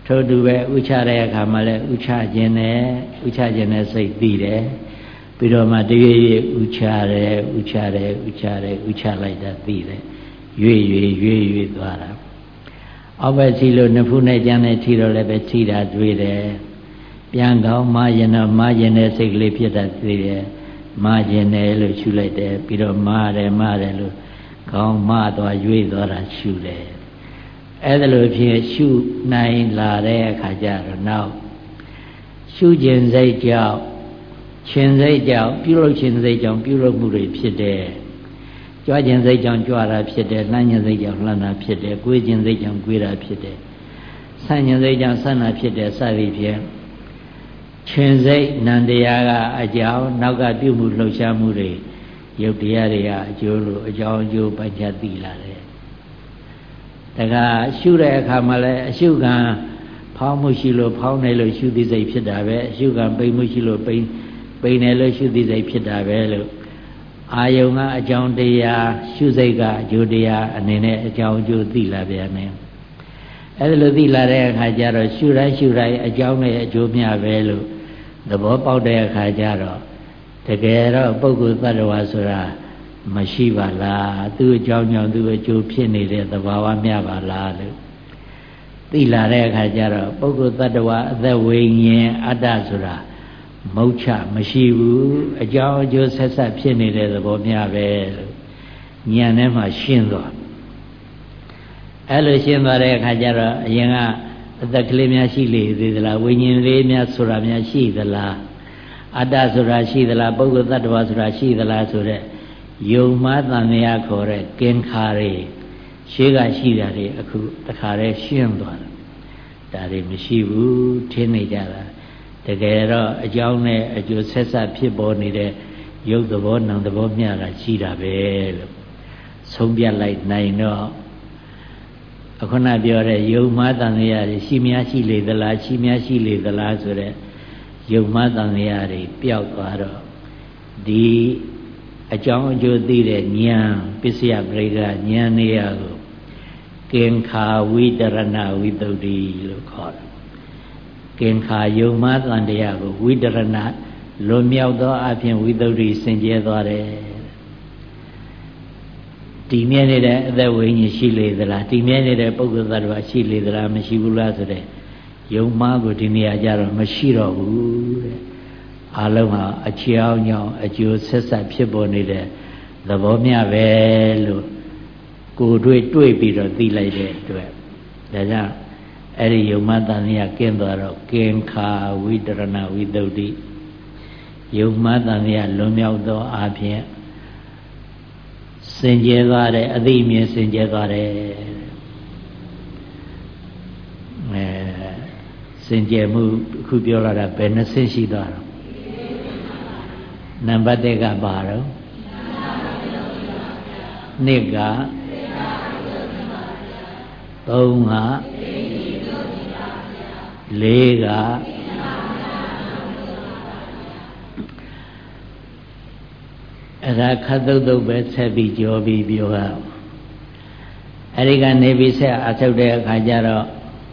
ထို့တူပဲဥချတဲ့အခါမှာလည်းဥချခြင်းနဲ့ဥချခြင်းနဲ့စိတ်သိတယ်ပြီးတော့မှတရွေ့ရွေ့ဥချတယ်ဥချတယ်ဥချတယ်ဥချလိုက်တာသိတယ်ရွေ့ရွေ့ရွေ့ရွေ့သွားတာအောက်ဘက်စီလို့နှစ်ဖူးနဲ့ကြမ်းနဲ့ထီတော့လည်းပဲထီတာတွေ့တယ်ပြန်ကောင်းမရင်တော့မရင်တဲ့စိတ်ကလေးဖြစ်တာသိတယ်မရင်တယ်လို့ရှုလိုက်တယ်ပြီးတော့မတယ်မတယ်လို့ကောင်းမသွားရွေ့သွားတာရှုတယ်အဲ့ဒါလို့ဖြစ်ရှုနိုင်လာတဲ့အခါကျတော့နောက်ရှုခြင်းစိတ်ကြောင့်ခြင်းစိတ်ကြောင့်ပြုလုပ်ခြင်းစိတ်ကြောင့်ပြုလုပ်မှုတွေဖြစ်တယ်ကြွားခြင်းစိတ်ကြောင့်ကြွားတာဖြစ်တယ်လှမ်းခြင်းစိတ်ကြောင့်လှမ်းတာဖြစ်တယ်ကိုယ်ခြင်းစိတ်ကြောင့်ကိုယ်တာဖြစ်တယ်ဆန့်ခြင်းစိတ်ကြောင့်ဆန့်တာဖြစ်တယ်စသည်ဖြင့်ခြင်းစိတ်နံတရားကအကြောင်းနောက်ကပြုမှုလှုပ်ရှားမှုတွေရုပ်တရားတွေကအကျိုးလို့အကြောင်းအကျိုးပိုင်းခြားသိလာတယ်တခါရှုတဲ့အခါမှာလည်းအရှုခံဖောင်းမှုရှိလို့ဖောင်းနေလို့ရှုသိစိတ်ဖြစ်တာပဲအရှုခံပိန်မှုရှိလို့ပိန်ပိန်နေလို့ရှုသိစိတ်ဖြစ်တာပဲလို့အာယုံကအကြောင်းတရားရှုစိတ်ကအကျိုးတရားအနေနဲ့အကြောင်းအကျိုးသိလာပြန်တယ်အဲ့ဒါလိုသိလာတဲ့အခါကျတော့ရှုတိုင်းရှုတိုင်းအကြောင်းနဲ့အကျိုးမျှပဲလို့သဘောပေါက်တဲ့အခါကျတော့တကယ်တော့ပုဂ္ဂိုလ်သတ္တဝါဆိုတာမရှိပါလားသူ့အကြောင်းကြောင့်သူ့အကျိုးဖြစ်နေတဲ့သဘာဝမျှပါလားလို့သိလာတဲ့အခါကျတော့ပုဂ္ဂိုလ်သတ္တဝါအသက်ဝိညာဉ်အတ္တဆိုတာမုတ်ချမရှိဘူးအကြောင်းအကျိုးဆက်ဆက်ဖြစ်နေတဲ့သဘောမျှပဲလို့ဉာဏ်ထဲမှာရှင်းသွားအဲ့လိုရှင်းသွားတဲ့အခါကျတော့အရင်ကအသက်ကလေးများရှိလေသေးသလားဝိညာဉ်လေးများဆိုတာများရှိသလားအတ္တဆိုတာရှိသလားပုဂ္ဂိုလ်သတ္တဝါဆိုတာရှိသလားဆိုတဲ့ယုံမှားတန်မြာခေါ်တဲ့ကင်္ခါတွေရှေးကရှိတာတွေအခုတခါတည်းရှင်းသွားတယ်ဒါတွေမရှိဘူးထင်နေကြတာတကယ်တော့အကြောင်းနဲ့အကျိုးဆက်ဆက်ဖြစ်ပေါ်နေတဲ့ရုပ်သဘောနာမ်သဘောမျှတာရှိတာပဲလို့ဆုံးဖြတ်လိုက်နိုင်တော့အခုနပြောတဲ့ယုံမှားတန်မြာတွေရှိများရှိလေသလားရှိများရှိလေသလားဆိုတဲ့ယုံမှားတန်မြာတွေပျောက်သွားတော့ဒီအကြောင်းအကျိုးသိတဲ့ဉာဏ်ပစ္စယပရိက္ခဉာဏ်နေရာကိုကင်္ခာဝိတရဏဝိသုဒ္ဓိလို့ခေါ်တယ်ကင်္ခာယုံမှားတန်တရားကိုဝိတရဏလွန်မြောက်သောအဖြစ်ဝိသုဒ္ဓိစင်ကြဲသွားတယ်တည်မြဲနေတဲ့အသက်ဝိညာဉ်ရှိလေသလားတည်မြဲနေတဲ့ပုဂ္ဂိုလ်သတ္တဝါရှိလေသလားမရှိဘူးလားဆိုတဲ့ယုံမှားကိုဒီနေရာကြတော့မရှိတော့ဘူးတဲ့အလုံးဟာအချောင်းကြောင့်အကျိုးဆက်ဆက်ဖြစ်ပေါ်နေတဲ့သဘောမျှပဲလို့ကိုယ်တွေ့တွေ့ပြီးတော့သိလိုက်တဲ့အတွက်ဒါကြောင့်အဲ့ဒီယုံမှားတန်မြာကင်းသွားတော့ကင်္ခာဝိတရဏဝိသုဒ္ဓိယုံမှားတန်မြာလွန်မြောက်သောအဖြစ်စင်ကြဲသွားတယ်အသိမြင်စင်ကြဲသွားတယ်အဲစင်ကြဲမှုအခုပြောလာတာဘယ်နှဆင့်ရှိသွားတော့နံပါတ်တစ်ကပါတော့နှစ်ကသုံးကလေးကအဲ့ဒါခတ်သုတ်သုတ်ပဲဆက်ပြီးကြောပြီးပြောရအောင်အဲ့ဒီကနေပြီးဆက်အထုတ်တဲ့အခါကျတော့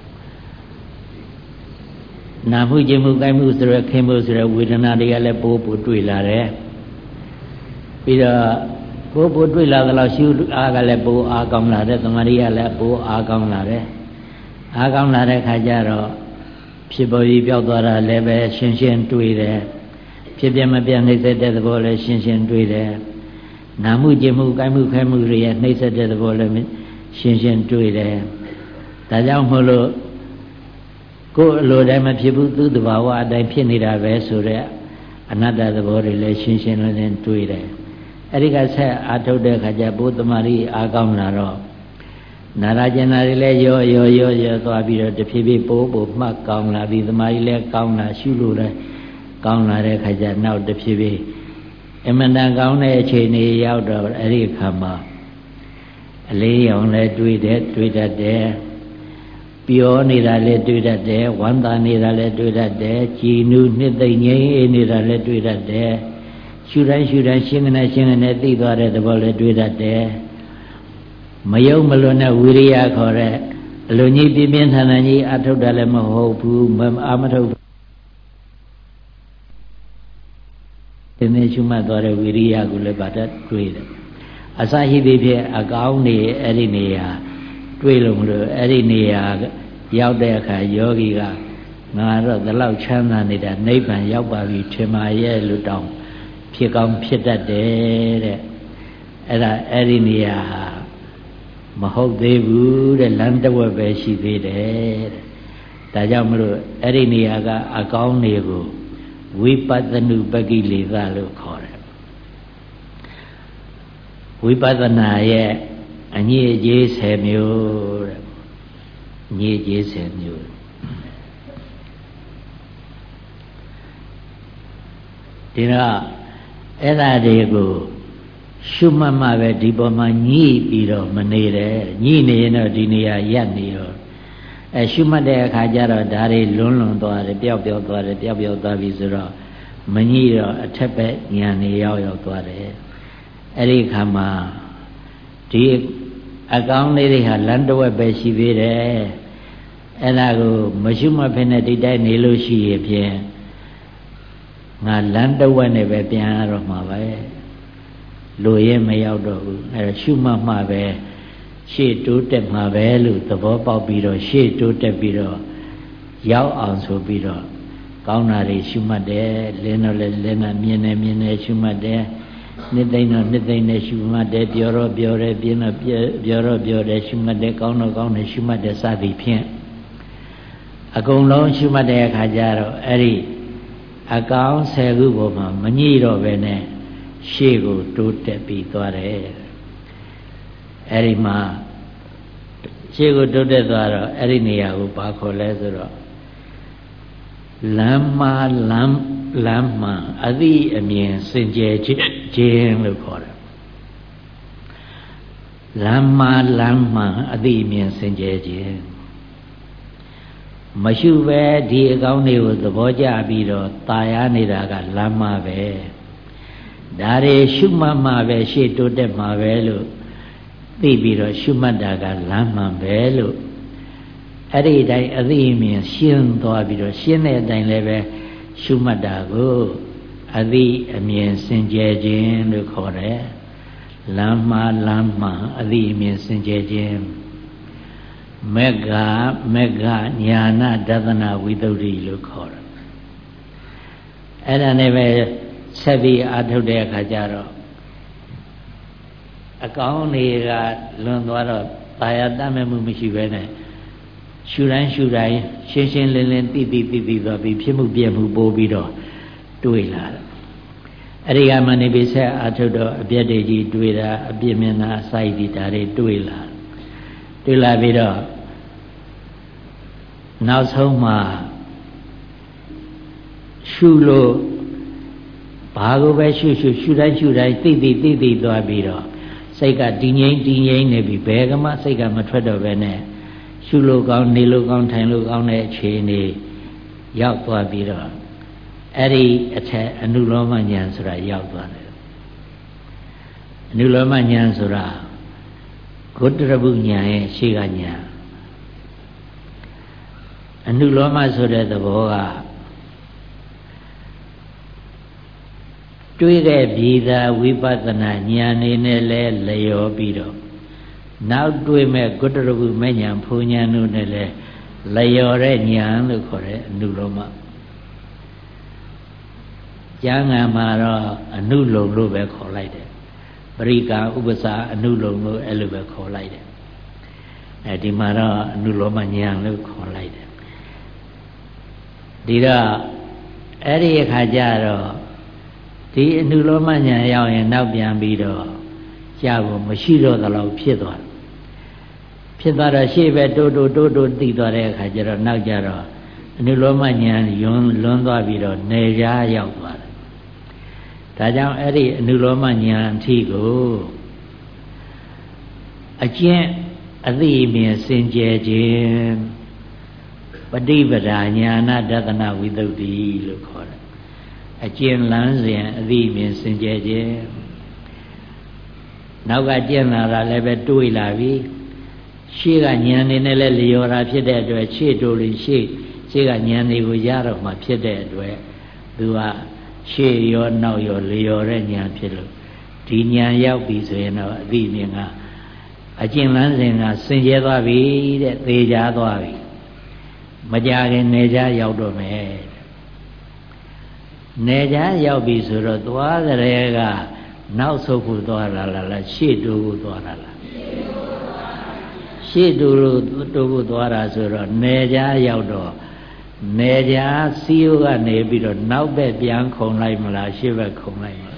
နာမှုကျင်မှုကိုက်မှုဆိုရယ်ခင်မှုဆိုရယ်ဝေဒနာတွေကလည်းပိုးပိုးတွေ့လာတယ်ပြီးတော့ပိုးပိုးတွေ့လာသလောက်ရှုအားကလည်းပိုးအားကောင်းလာတယ်သမာဓိကလည်းပိုးအားကောင်းလာတယ်အားကောင်းလာတဲ့ခါကျတော့ဖြစ်ပေါ်ပြီးပြောက်သွားတာလည်းပဲရှင်းရှင်းတွေ့တယ်ဖြစ်ပြမပြနှိမ့်ဆက်တဲ့သဘောလည်းရှင်းရှင်းတွေ့တယ်နာမှုကျင်မှုကိုက်မှုခဲမှုတွေရဲ့နှိမ့်ဆက်တဲ့သဘောလည်းရှင်းရှင်းတွေ့တယ်ဒါကြောင့်မို့လို့ကိုယ်အလိုတိုင်းမဖြစ်ဘူးသူ့တဘာဝအတိုင်းဖြစ်နေတာပဲဆိုတဲ့အနတ္တသဘောတွေလည်းရှင်းရှင်းလင်းလင်းတွေ့တယ်အဲ့ဒီကဆက်အာထုတ်တဲ့ခါကျဘုသမารိအားကောင်းလာတော့နာရကျင်နာတွေလည်းရောရောရောရောသွားပြီးတော့တဖြည်းဖြည်းပိုးပိုးမှတ်ကောင်းလာပြီးသမารိလည်းကောင်းလာရှုလို့လည်းကောင်းလာတဲ့ခါကျနောက်တဖြည်းဖြည်းအမှန်တန်ကောင်းတဲ့အခြေအနေရောက်တော့အဲ့ဒီအခါမှာအလေးရောင်လည်းတွေ့တယ်တွေ့တတ်တယ်ပြောနေတာလည်းတွေ့တတ်တယ်ဝမ်းသာနေတာလည်းတွေ့တတ်တယ်ကြည်နူးနှစ်သိမ့်ငြိမ်းအေးနေတာလည်းတွေ့တတ်တယ်ရှုတိုင်းရှုတိုင်းရှင်းကနေရှင်းကနေသိသွားတဲ့သဘောလည်းတွေ့တတ်တယ်မယုံမလွန်တဲ့ဝိရိယခေါ်တဲ့လူကြီးပြင်းပြင်းထန်ထန်ကြီးအထုတ်တယ်လည်းမဟုတ်ဘူးမအာမထုတ်ဒီနေ့ရှုမှတ်သွားတဲ့ဝိရိယကိုလည်းဗာတတ်တွေ့တယ်အစရှိသည်ဖြင့်အကောင်းနေအဲ့ဒီနေရာတွေ့လို့မလို့အဲ့ဒီနေရာရောက်တဲ့အခါယောဂီကငါတော့ဒီလောက်ချမ်းသာနေတာနိဗ္ဗာန်ရောက်ပါပြီထင်ပါရဲ့လို့တောင်းဖြစ်ကောင်းဖြစ်တတ်တယ်တဲ့အဲ့ဒါအဲ့ဒီနေရာမဟုတ်သေးဘူးတဲ့လမ်းတစ်ဝက်ပဲရှိသေးတယ်တဲ့ဒါကြောင့်မလို့အဲ့ဒီနေရာကအကောင်းနေကိုဝိပဿနုပကိလေသာလို့ခေါ်တယ်ဝိပဿနာရဲ့အညစ်အကြေးဆယ်မျိုးတဲ့အညစ်အကြေးဆယ်မျိုးဒီတော့အဲ့ဒါတွေကိုရှုမှတ်မှပဲဒီပေါ်မှာညှိပြီးတော့မနေတယ်ညှိနေရင်တော့ဒီနေရာရပ်နေတော့အဲရှုမှတ်တဲ့အခါကျတော့ဒါတွေလွန်းလွန်သွားတယ်ပျောက်ပျောက်သွားတယ်ပျောက်ပျောက်သွားပြီဆိုတော့မညှိတော့အထက်ပဲဉာဏ်နေရောက်ရောက်သွားတယ်အဲ့ဒီခါမှာဒီအကောင်းလေးတွေဟာလမ်းတစ်ဝက်ပဲရှိသေးတယ်အဲ့ဒါကိုမရှုမှတ်ဖ ೇನೆ ဒီတိုင်းနေလို့ရှိရင်ဖြင့်ငါလမ်းတစ်ဝက်နဲ့ပဲပြန်ရတော့မှာပဲလူရဲမရောက်တော့ဘူးအဲ့ဒါရှုမှတ်မှပဲရှေ့တိုးတက်မှာပဲလို့သဘောပေါက်ပြီးတော့ရှေ့တိုးတက်ပြီးတော့ရောက်အောင်ဆိုပြီးတော့ကောင်းတာတွေရှုမှတ်တယ်လင်းတော့လည်းလင်းတာမြင်တယ်မြင်တယ်ရှုမှတ်တယ်နှစ်သိမ့်တော့နှစ်သိမ့်နဲ့ရှုမှတ်တယ်ပြောတော့ပြောတယ်ပြင်းတော့ပြောတော့ပြောတယ်ရှုမှတ်တယ်ကောင်းတော့ကောင်းတယ်ရှုမှတ်တယ်စသည်ဖြင့်အကုန်လုံးရှုမှတ်တဲ့အခါကျတော့အဲ့ဒီအကောင်းဆယ်ခုပေါ်မှာမညှိတော့ပဲနဲ့ရှေ့ကိုတိုးတက်ပြီးသွားတယ်အဲ့ဒီမှာရှေ့ကိုတိုးတက်သွားတော့အဲ့ဒီနေရာကိုဘာခေါ်လဲဆိုတော့လမ်းမှာလမ်းလမ်းမှာအသည့်အမြင်စင်ကြယ်ခြင်းလို့ခေါ်တယ်လမ်းမှာလမ်းမှာအသည့်အမြင်စင်ကြယ်ခြင်းမရှုပဲဒီအကောင်းတွေကိုသဘောကျပြီးတော့ตายရနေတာကလမ်းမှာပဲဒါတွေရှုမှတ်မှပဲရှေ့တိုးတက်မှာပဲလို့သိပြီးတော့ရှုမှတ်တာကလမ်းမှန်ပဲလို့အဲ့ဒီတိုင်းအသိအမြင်ရှင်းသွားပြီးတော့ရှင်းတဲ့အတိုင်းလည်းပဲရှုမှတ်တာကိုအသိအမြင်စင်ကြယ်ခြင်းလို့ခေါ်တယ်လမ်းမှလမ်းမှအသိအမြင်စင်ကြယ်ခြင်းမေဃမေဃညာနာဒသနာဝိသုဒ္ဓိလို့ခေါ်တယ်အဲ့ဒါနဲ့ပဲဆက်ပြီးအာထုတ်တဲ့အခါကျတော့အကောင်းတွေကလွန်သွားတော့တာယာတတ်မဲ့မှုမရှိဘဲနဲ့ရှူတိုင်းရှူတိုင်းရှင်းရှင်းလင်းလင်းသိသိသိသိသွားပြီးဖြစ်မှုပြည့်မှုပိုးပြီးတော့တွေ့လာတယ်အဲ့ဒီကမှနေပြီးဆက်အာထုတ်တော့အပြည့်တည်းကြီးတွေ့တာအပြည့်မျက်နှာအစိုက်ဒီဒါတွေတွေ့လာတွေ့လာပြီးတော့နောက်ဆုံးမှာရှူလို့ဘာကိုပဲရှုရှုရှုတိုင်းရှုတိုင်းသိသိသိသိသွားပြီးတော့စိတ်ကတည်ငြိမ်တည်ငြိမ်နေပြီဘယ်ကမှစိတ်ကမထွက်တော့ပဲနဲ့ရှုလို့ကောင်းနေလို့ကောင်းထိုင်လို့ကောင်းတဲ့အခြေအနေရောက်သွားပြီးတော့အဲ့ဒီအထက်အနုလောမဉာဏ်ဆိုတာရောက်သွားတယ်အနုလောမဉာဏ်ဆိုတာဂုတ္တရပုဉာဏ်ရဲ့ရှေ့ကဉာဏ်အနုလောမဆိုတဲ့သဘောကတွေးတဲ့ပြည်သာဝိပဿနာဉာဏ်နေနဲ့လဲလျော်ပြီးတော့နောက်တွေးမဲ့ဂုတ္တရပုမဲ့ဉာဏ်ဖူဉာဏ်တို့နဲ့လဲလျော်တဲ့ဉာဏ်လို့ခေါ်တဲ့အနုလောမကျမ်းဂန်မှာတော့အနုလုံလို့ပဲခေါ်လိုက်တယ်ပရိကာဥပစာအနုလုံလို့အဲ့လိုပဲခေါ်လိုက်တယ်အဲဒီမှာတော့အနုလောမဉာဏ်လို့ခေါ်လိုက်တယ်ဒီတော့အဲ့ဒီအခါကျတော့ဒီအနုလောမဉာဏ်ရောက်ရင်နောက်ပြန်ပြီးတော့ကြာဖို့မရှိတော့သလောက်ဖြစ်သွားတယ်ဖြစ်သွားတော့ရှေ့ပဲတိုးတိုးတိုးတိုးသိသွားတဲ့အခါကျတော့နောက်ကျတော့အနုလောမဉာဏ်ယွန်းလွန်းသွားပြီးတော့နေကြားရောက်သွားတယ်ဒါကြောင့်အဲ့ဒီအနုလောမဉာဏ်အထိကိုအကျင့်အသိအမြင်စင်ကြယ်ခြင်းပฏิပဒါညာနာဒသနာဝိသုဒ္ဓိလို့ခေါ်တယ်အကျင့်လန်းစဉ်အသိအမြင်စင်ကြယ်ခြင်းနောက်ကကျင့်လာတာလည်းပဲတွေးလာပြီရှေ့ကဉာဏ်နေနဲ့လည်းလျော်တာဖြစ်တဲ့အတွက်ရှေ့တိုးရင်ရှေ့ရှေ့ကဉာဏ်တွေကိုရတော့မှဖြစ်တဲ့အတွက်သူကရှေ့ရောနောက်ရောလျော်တဲ့ဉာဏ်ဖြစ်လို့ဒီဉာဏ်ရောက်ပြီဆိုရင်တော့အသိဉာဏ်ကအကျဉ်းလန်းစဉ်ကစင်ကြဲသွားပြီတဲ့သေချာသွားပြီမကြခင်နေကြရောက်တော့မယ်နေကြရောက်ပြီဆိုတော့သွားကြတဲ့ကနောက်ဆုတ်ဖို့သွားလာလားရှေ့တိုးဖို့သွားလာလားရှေ့တိုးလို့တိုးဖို့သွားတာဆိုတော့နေကြရောက်တော့နေကြစီယိုကနေပြီးတော့နောက်ဘက်ပြန်ခုံလိုက်မလားရှေ့ဘက်ခုံလိုက်မလား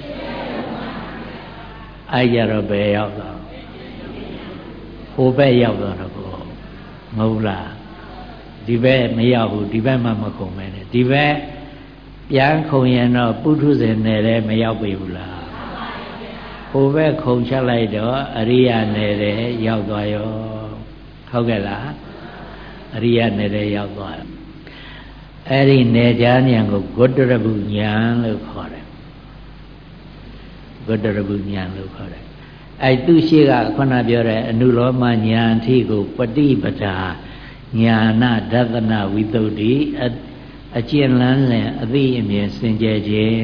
အဲ့ကြတော့ဘယ်ရောက်တော့ဟိုဘက်ရောက်တော့တော့မဟုတ်လားဒီဘက်မရောက်ဘူးဒီဘက်မှမခုံမဲနဲ့ဒီဘက်ပြန်ခုံရင်တော့ပုထုဇဉ်နယ်လည်းမရောက်ပြီဘူးလားဟိုဘက်ခုံချက်လိုက်တော့အရိယာနယ်လည်းရောက်သွားရောဟုတ်ကဲ့လားအရိယာနယ်လည်းရောက်သွားအဲ့ဒီနယ်ကြားဉာဏ်ကိုဂုတ္တရပုဉာဏ်လို့ခေါ်တယ်ဂုတ္တရပုဉာဏ်လို့ခေါ်တယ်အဲ့သူရှိကခုနပြောတဲ့အနုလောမဉာဏ်အထိကိုပฏิပဒါဉာဏဒသနဝိသုဒ္ဓိအကျဉ်းလန်းစဉ်အသိအမြင်စင်ကြယ်ခြင်း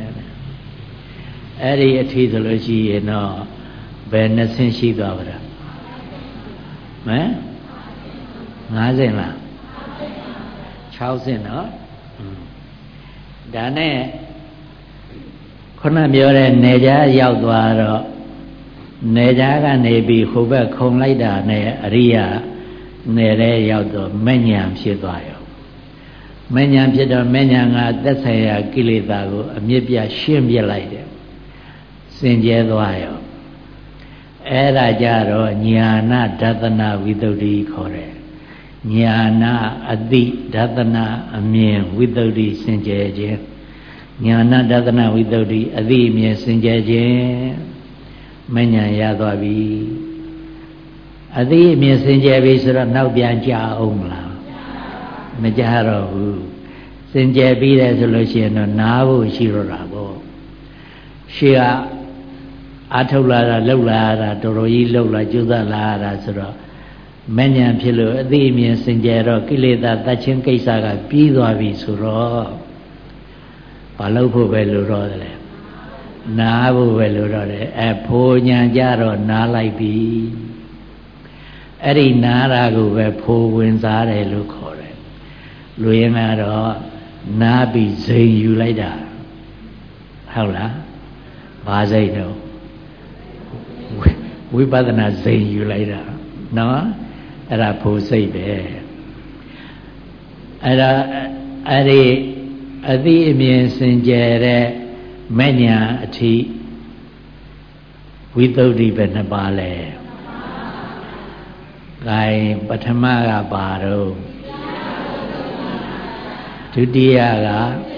အဲ့ဒီအထိဆိုလို့ရှိရင်တော့ဘယ်နှဆင့်ရှိသွားပါလဲဟမ်ငါးဆင့်လားခြောက်ဆင့်နော်ဒါနဲ့ခုနပြောတဲ့နေကြားရောက်သွားတော့နေကြားကနေပြီးဟိုဘက်ခုံလိုက်တာနဲ့အရိယာနေတဲ့ရောက်တော့မဉ္ဇဉ်ဖြစ်သွားရောမဉ္ဇဉ်ဖြစ်တော့မဉ္ဇဉ်ကသက်ဆိုင်ရာကိလေသာကိုအမြစ်ပြရှင်းပြလိုက်တယ်စင်ကြဲသွားရောအဲ့ဒါကြတော့ညာနာဒသနာဝိသုဒ္ဓိခေါ်တယ်ညာနာအတိဒသနာအမြင်ဝိသုဒ္ဓိစင်ကြယ်ခြင်းညာနာဒသနာဝိသုဒ္ဓိအတိအမြင်စင်ကြယ်ခြင်းမဉ္ဇဉ်ရသွားပြီအတိအမြင်စင်ကြယ်ပြီဆိုတော့နောက်ပြန်ကြအောင်မလားမကြတော့ဘူးစင်ကြယ်ပြီးတယ်ဆိုလို့ရှိရင်တော့နားဖို့ရှိတော့တာပေါ့ရှေ့ကအထုတ်လာတာလှုပ်လာတာတော်တော်ကြီးလှုပ်လာကျုပ်သက်လာတာဆိုတော့မဉ္ဇဉ်ဖြစ်လို့အသိအမြင်စင်ကြယ်တော့ကိလေသာတတ်ခြင်းကိစ္စကပြီးသွားပြီဆိုတော့ဘာလို့ဖို့ပဲလို့တော့တယ်နားဖို့ပဲလို့တော့တယ်အဖိုးညာကြတော့နားလိုက်ပြီအဲ့ဒီနားတာကိုပဲဖိုးဝင်စားတယ်လို့ခေါ်တယ်လူရင်းကတော့နားပြီးဇိမ်ယူလိုက်တာဟုတ်လားဘာဇိမ်တော့ဝိပဿနာဇိမ်ယူလိုက်တာနော်အဲ့ဒါဖို့စိတ်ပဲအဲ့ဒါအဲ့ဒီအသိအမြင်စင်ကြယ်တဲ့မဉ္ဇဉ်အထိဝိသုဒ္ဓိပဲနှစ်ပါးလဲဂိုင်ပထမကပါတော့ဒုတိယက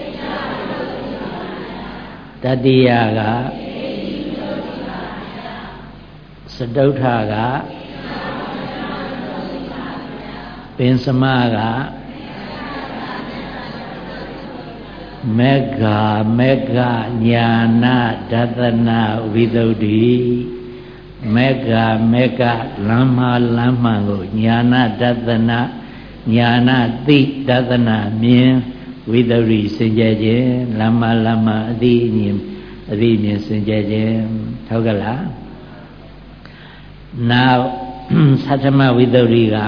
တတိယကစတုထကပင်စမကမေဃမေဃညာနာဒသနာဝိသုဒ္ဓိမေဃမေဃလမ်းမလမ်းမှန်ကိုညာနာဒသနာညာနာသိဒသနာမြင်ဝိသုဒ္ဓိစင်ကြယ်ခြင်းလမ်းမလမ်းမှအသိအမြင်အသိမြင်စင်ကြယ်ခြင်းဟုတ်ကဲ့လားနောက်သတ္တမဝိသုဒ္ဓိက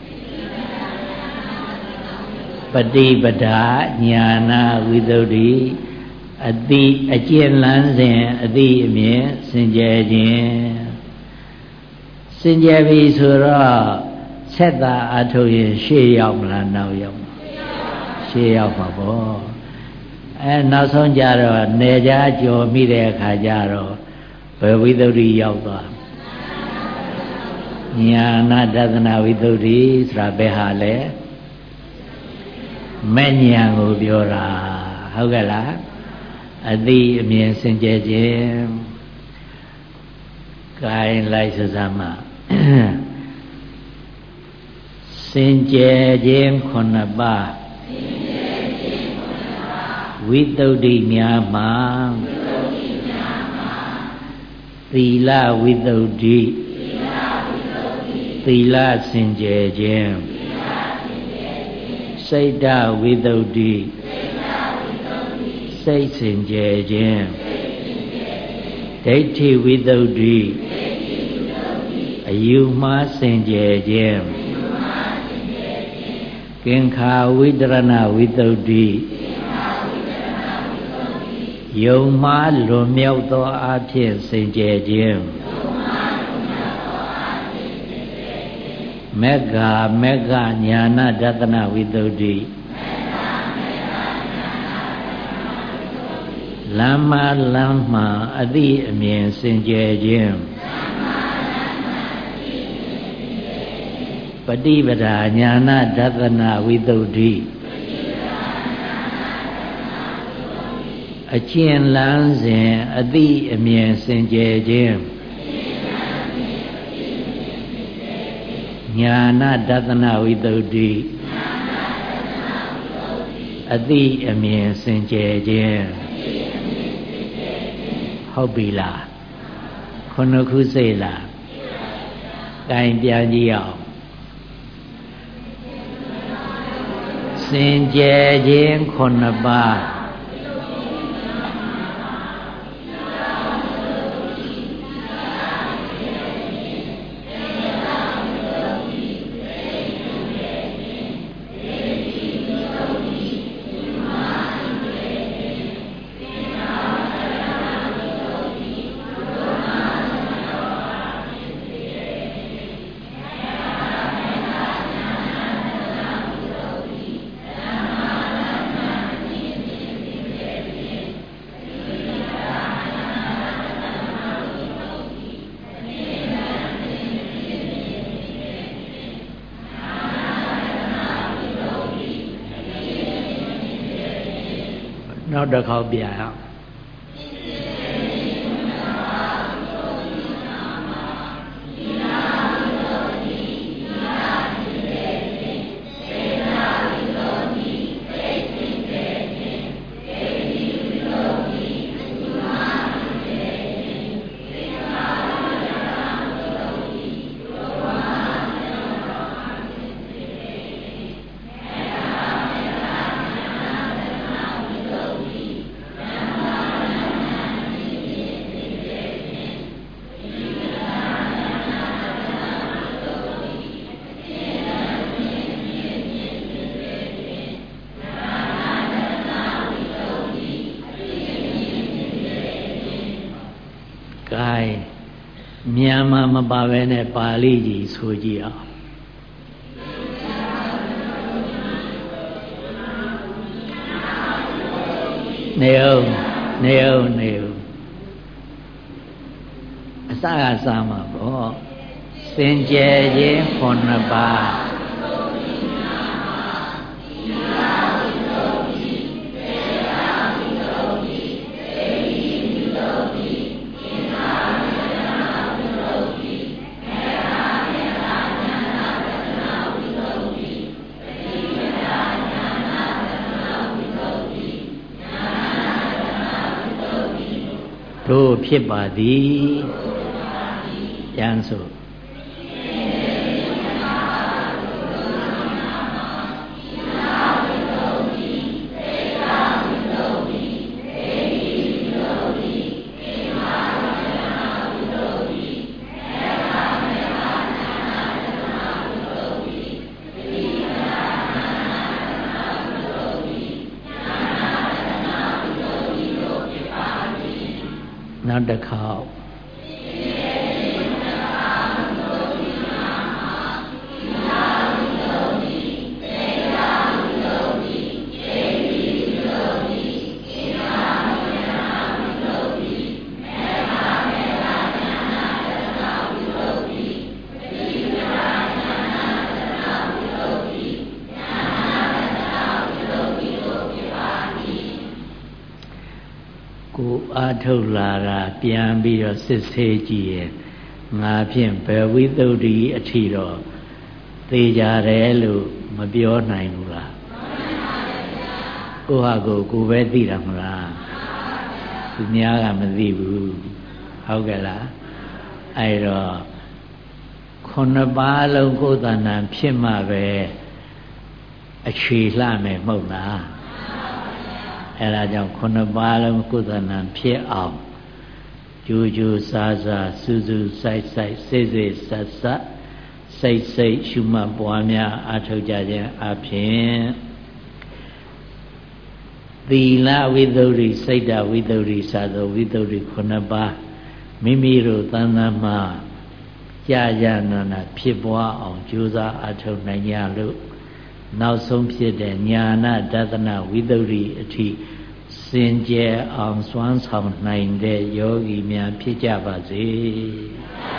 ပฏิပဒါညာနာဝိသုဒ္ဓိအတိအကျဉ်းလန်းစဉ်အတိအမြင်စင်ကြယ်ခြင်းစင်ကြယ်ပြီဆိုတော့ဆက်သာအထုတ်ရင်ရှေ့ရောက်မလားနောက်ရောက်မလားရှေ့ရောက်ပါဘောအဲနောက်ဆုံးကြတော့နေကြကြော်မိတဲ့အခါကျတော့ဘယ်ဝိသုဒ္ဓိရောက်သွားညာနာဒသနာဝိသုဒ္ဓိဆိုတာဘယ်ဟာလဲမဲ့ဉာဏ်ကိုပြောတာဟုတ်ကဲ့လားအသိအမြင်စင်ကြယ်ခြင်းကိုင်းလိုက်စစမ်းမှာစင်ကြယ်ခြင်းခုနှစ်ပါးဝိသုဒ္ဓိများမှာသီလဝိသုဒ္ဓိသသီလစင်ကြယ်ခြင်းစိတ်ဓာဝိသုဒ္ဓိစိတ်စင်ကြယ်ခြင်းဒိဋ္ဌိဝိသုဒ္ဓိအယူမှားစင်ကြယ်ခြင်းကင်္ခာဝိတရဏဝိသုဒ္ဓိယုံမှားလွန်မြောက်သောအဖြစ်စင်ကြယ်ခြင်းမေဃမေဃညာနာဒသနာဝိသုဒ္ဓိလမ်းမလမ်းမှအသိအမြင်စင်ကြယ်ခြင်းပฏิပဒါညာနာဒသနာဝိသုဒ္ဓိအကျဉ်လန်းစဉ်အသိအမြင်စင်ကြယ်ခြင်းညာနာဒသနာဝိသုဒ္ဓိအသိအမြင်စင်ကြယ်ခြင်းဟုတ်ပြီလားခုနှစ်ခုစိတ်လားကင်ပြန်ကြည့်အောင်စင်ကြယ်ခြင်းခုနှစ်ပါးနောက်တစ်ခေါက်ပြန်အောင်မြန်မာမပါဘဲနဲ့ပါဠိကြီးဆိုကြည့်အောင်နေအောင်နေအောင်နေအောင်အစကစားမှာပေါ့စင်ကြယ်ခြင်းခုနှစ်ပါးတို့ဖြစ်ပါသည်ကျမ်းဆိုနောက်တစ်ခေါက်ကိုအားထုတ်လာတာပြန်ပြီးတော့စစ်ဆေးကြည့်ရင်ငါဖြင့်ဘယ်ဝိသုဒ္ဓိအထီတော့သေကြတယ်လို့မပြောနိုင်ဘူးလားကိုဟာကိုကိုပဲသိတာမလားသူများကမသိဘူးဟုတ်ကဲ့လားအဲ့တော့ခုနှစ်ပါးလုံးကိုယ်တဏ္ဍာဖြစ်မှပဲအခြေလှမယ်မဟုတ်လားအဲ့ဒါကြောင့်ခုနှစ်ပါးလုံးကိုယ်တဏ္ဍာဖြစ်အောင်ကြိုးကြိုးစားစားစူးစူးဆိုင်ဆိုင်စိတ်စိတ်ဆက်ဆက်စိတ်စိတ်ရှုမှတ်ပွားများအားထုတ်ကြခြင်းအပြင်သီလဝိသုဒ္ဓိစိတ်တဝိသုဒ္ဓိစသောဝိသုဒ္ဓိခုနှစ်ပါးမိမိတို့သဏ္ဍာန်မှာကြာကြာနာနာဖြစ်ပွားအောင်ကြိုးစားအားထုတ်နိုင်ကြလို့နောက်ဆုံးဖြစ်တဲ့ညာနာဒသနာဝိသုဒ္ဓိအထိစင်ကြယ်အောင်စွမ်းဆောင်နိုင်တဲ့ယောဂီများဖြစ်ကြပါစေ